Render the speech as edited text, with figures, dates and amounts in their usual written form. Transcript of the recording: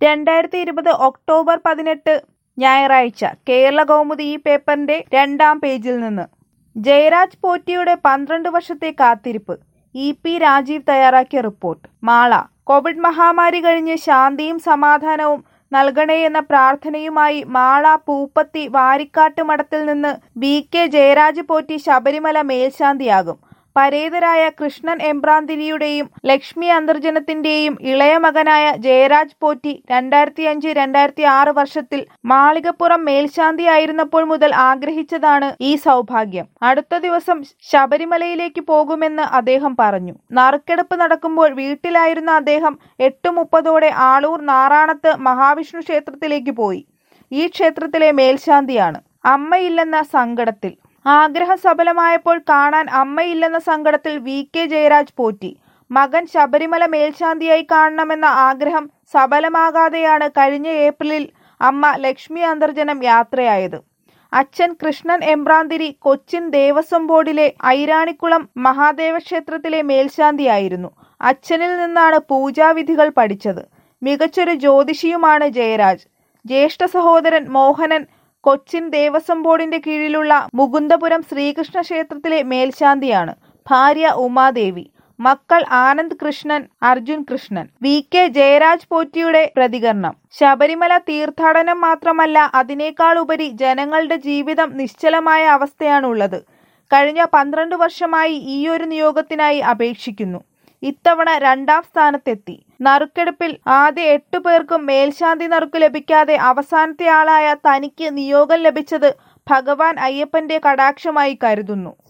2020 October 18 ഞായറാഴ്ച കേരളകൗമുദി ഈ പേപ്പറിന്റെ 2-ാം പേജിൽ നിന്ന് ജയരാജ് പോറ്റിയുടെ 12 വർഷത്തെ കാത്തിരിപ്പ്. ഇ.പി. രാജീവ് തയ്യാറാക്കിയ റിപ്പോർട്ട്. മാള. കോവിഡ് മഹാമാരി കഴിഞ്ഞ് ശാന്തിയും സമാധാനവും നൽകണേയെന്ന പ്രാർത്ഥനയുമായി മാള പൂപ്പത്തി വാരിക്കാട്ട് മഠത്തിൽ നിന്ന് വി.കെ. ജയരാജ് പോറ്റി ശബരിമല മേൽശാന്തിയാകും. പരേതരായ കൃഷ്ണൻ എമ്പ്രാന്തിരിയുടെയും ലക്ഷ്മി അന്തർജനത്തിന്റെയും ഇളയ മകനായ ജയരാജ് പോറ്റി 2005-2006 വർഷത്തിൽ മാളികപ്പുറം മേൽശാന്തിയായിരുന്നപ്പോൾ മുതൽ ആഗ്രഹിച്ചതാണ് ഈ സൗഭാഗ്യം. അടുത്ത ദിവസം ശബരിമലയിലേക്ക് പോകുമെന്ന് അദ്ദേഹം പറഞ്ഞു. നറുക്കെടുപ്പ് നടക്കുമ്പോൾ വീട്ടിലായിരുന്ന അദ്ദേഹം 8:30 ആളൂർ നാറാണത്ത് മഹാവിഷ്ണു ക്ഷേത്രത്തിലേക്ക് പോയി. ഈ ക്ഷേത്രത്തിലെ മേൽശാന്തിയാണ്. അമ്മയില്ലെന്ന സങ്കടത്തിൽ. ആഗ്രഹം സഫലമായപ്പോൾ കാണാൻ അമ്മയില്ലെന്ന സങ്കടത്തിൽ വി.കെ. ജയരാജ് പോറ്റി. മകൻ ശബരിമല മേൽശാന്തിയായി കാണണമെന്ന ആഗ്രഹം സഫലമാകാതെയാണ് കഴിഞ്ഞ ഏപ്രിലിൽ അമ്മ ലക്ഷ്മി അന്തർജനം യാത്രയായത്. അച്ഛൻ കൃഷ്ണൻ എമ്പ്രാന്തിരി കൊച്ചിൻ ദേവസ്വം ബോർഡിലെ ഐരാണിക്കുളം മഹാദേവ ക്ഷേത്രത്തിലെ മേൽശാന്തിയായിരുന്നു. അച്ഛനിൽ നിന്നാണ് പൂജാവിധികൾ പഠിച്ചത്. മികച്ചൊരു ജ്യോതിഷിയുമാണ് ജയരാജ്. ജ്യേഷ്ഠ സഹോദരൻ മോഹനൻ കൊച്ചിൻ ദേവസ്വം ബോർഡിന്റെ കീഴിലുള്ള മുകുന്ദപുരം ശ്രീകൃഷ്ണ ക്ഷേത്രത്തിലെ മേൽശാന്തിയാണ്. ഭാര്യ ഉമാദേവി. മക്കൾ ആനന്ദ് കൃഷ്ണൻ, അർജുൻ കൃഷ്ണൻ. വി.കെ. ജയരാജ് പോറ്റിയുടെ പ്രതികരണം. ശബരിമല തീർത്ഥാടനം മാത്രമല്ല, അതിനേക്കാൾ ഉപരി ജനങ്ങളുടെ ജീവിതം നിശ്ചലമായ അവസ്ഥയാണുള്ളത്. കഴിഞ്ഞ 12 വർഷമായി ഈയൊരു നിയോഗത്തിനായി അപേക്ഷിക്കുന്നു. ഇത്തവണ 2-ാം സ്ഥാനത്തെത്തി. നറുക്കെടുപ്പിൽ ആദ്യ 8 പേർക്കും മേൽശാന്തി നറുക്ക് ലഭിക്കാതെ അവസാനത്തെ ആളായ തനിക്ക് നിയോഗം ലഭിച്ചത് ഭഗവാൻ അയ്യപ്പന്റെ കടാക്ഷമായി കരുതുന്നു.